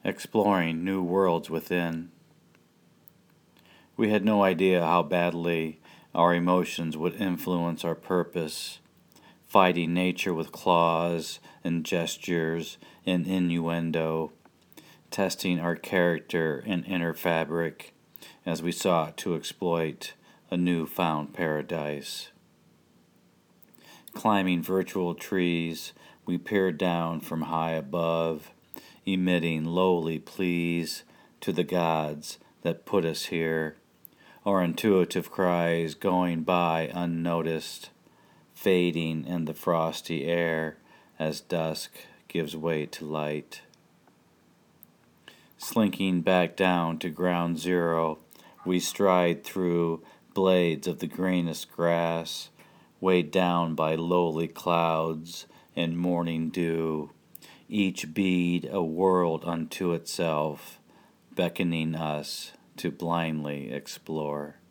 exploring new worlds within. We had no idea how badly our emotions would influence our purpose, fighting nature with claws and gestures and innuendo, testing our character and inner fabric as we sought to exploit a new-found paradise. Climbing virtual trees, we peered down from high above, emitting lowly pleas to the gods that put us here, our intuitive cries going by unnoticed, fading in the frosty air as dusk gives way to light. Slinking back down to ground zero, we stride through blades of the greenest grass, weighed down by lowly clouds and morning dew, each bead a world unto itself, beckoning us to blindly explore.